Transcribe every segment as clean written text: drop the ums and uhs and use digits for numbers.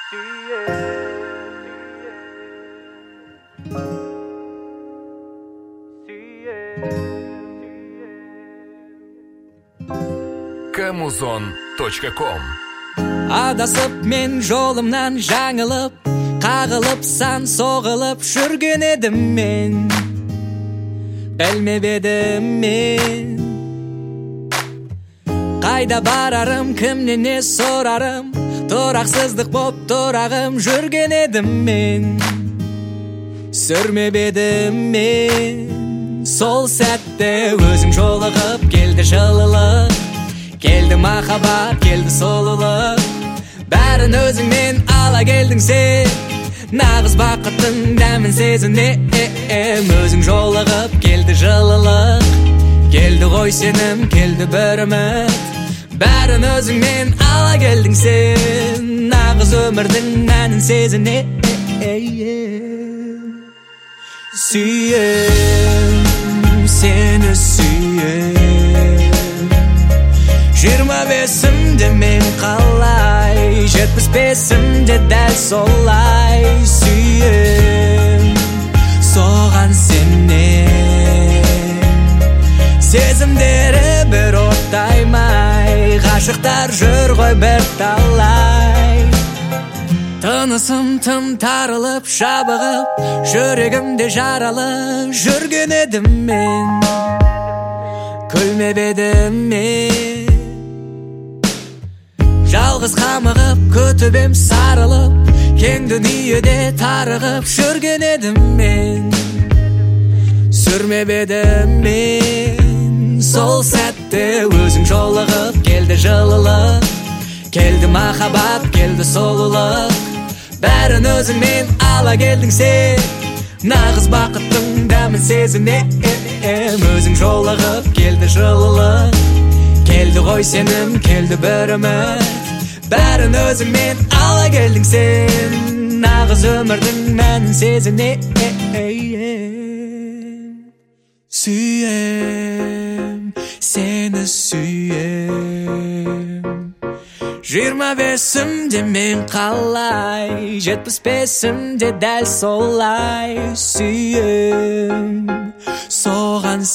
Kamuzon.com Adasып мен жолымнан жаңылып, қағылып сан соғылып жүрген едім мен. Білмеп едім мен қайда барарым, кімнен не сұрарым, тұрақсыздық боп тұрағым жүрген едім мен. Сүрмеп едім мен сол сәтте өзің жолығып, келді жылылық, келді махаббат, келді сұлулық. Бәрін өзіңмен ала келдің сен, нағыз бақыттың дәмін сезінем. Өзің жолығып, келді жылылық, келді ғой сенім, келді бір үміт. Бәрін өзіңмен ала келдің сен, нағыз өмірдің мәнін сезінем. Сүйем, сені сүйем. 25-імде мен қалай, 75-імде дәл солай. Сүйем, соған сенем. Сезімдері бір оттаймай, ғашықтар жүр ғой бір талай. Тынысым тым тарылып, жабығып, жүрегімде жаралы жүрген едім мен. Күлмеп едім мен, жалғыз қамығып, күтіп ем сарылып, кең дүниеде тарығып жүрген едім мен. Сүрмеп едім мен сол сәтте өзің жолығып, келді жылылық, келді махаббат, келді сұлулық. Бәрін өзіңмен ала келдің сен, нағыз бақыттың дәмін сезінем. Өзің жолығып, келді жылылық, келді ғой сенім, келді бір үміт. Бәрін өзіңмен ала келдің сен, нағыз өмірдің мәнін сезінем. Сүйем, сені сүйем. 25-імде мен қалай, 75-імде дәл солай. Сүйем, соған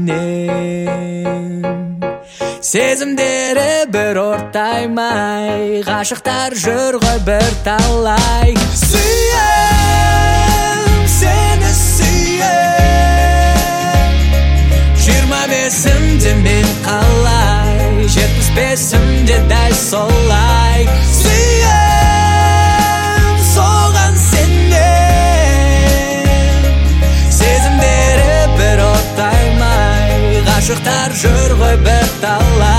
сенем. Сезімдері бір ортаймай, ғашықтар жүр ғой бір талай. Сүйем, сені сүйем. 25-імде мен қалай, 75-імде дәл солай. Сүйем, соған сенем. Сезімдері бір оттаймай, ғашықтар жүр ғой бір талай.